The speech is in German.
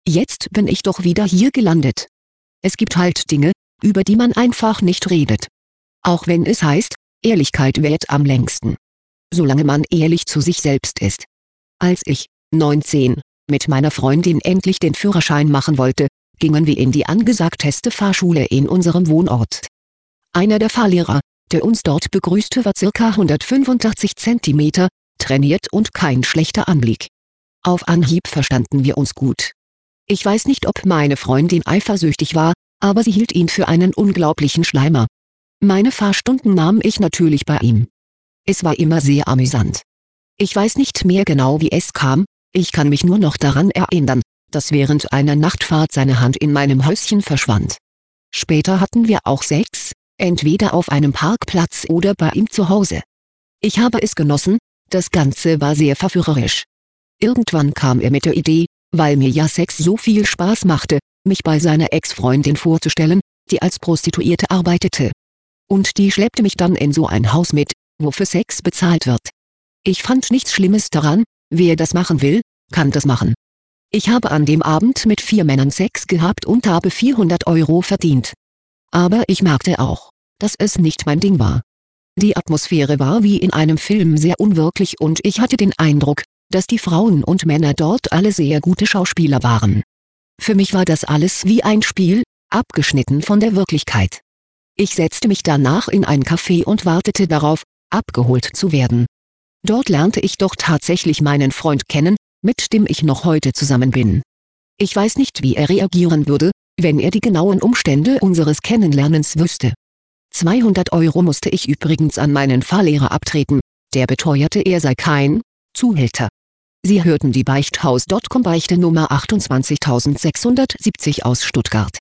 Jetzt bin ich doch wieder hier gelandet. Es gibt halt Dinge, über die man einfach nicht redet. Auch wenn es heißt, Ehrlichkeit währt am längsten. Solange man ehrlich zu sich selbst ist. Als ich, 19, mit meiner Freundin endlich den Führerschein machen wollte, gingen wir in die angesagteste Fahrschule in unserem Wohnort. Einer der Fahrlehrer, der uns dort begrüßte, war ca. 185 cm, trainiert und kein schlechter Anblick. Auf Anhieb verstanden wir uns gut. Ich weiß nicht, ob meine Freundin eifersüchtig war, aber sie hielt ihn für einen unglaublichen Schleimer. Meine Fahrstunden nahm ich natürlich bei ihm. Es war immer sehr amüsant. Ich weiß nicht mehr genau, wie es kam, ich kann mich nur noch daran erinnern, dass während einer Nachtfahrt seine Hand in meinem Höschen verschwand. Später hatten wir auch Sex, entweder auf einem Parkplatz oder bei ihm zu Hause. Ich habe es genossen, das Ganze war sehr verführerisch. Irgendwann kam er mit der Idee, weil mir ja Sex so viel Spaß machte, mich bei seiner Ex-Freundin vorzustellen, die als Prostituierte arbeitete. Und die schleppte mich dann in so ein Haus mit, wo für Sex bezahlt wird. Ich fand nichts Schlimmes daran, wer das machen will, kann das machen. Ich habe an dem Abend mit 4 Männern Sex gehabt und habe 400 € verdient. Aber ich merkte auch, dass es nicht mein Ding war. Die Atmosphäre war wie in einem Film sehr unwirklich und ich hatte den Eindruck, dass die Frauen und Männer dort alle sehr gute Schauspieler waren. Für mich war das alles wie ein Spiel, abgeschnitten von der Wirklichkeit. Ich setzte mich danach in ein Café und wartete darauf, abgeholt zu werden. Dort lernte ich doch tatsächlich meinen Freund kennen, mit dem ich noch heute zusammen bin. Ich weiß nicht, wie er reagieren würde, wenn er die genauen Umstände unseres Kennenlernens wüsste. 200 € musste ich übrigens an meinen Fahrlehrer abtreten, der beteuerte, er sei kein Zuhälter. Sie hörten die Beichthaus.com Beichte Nummer 28670 aus Stuttgart.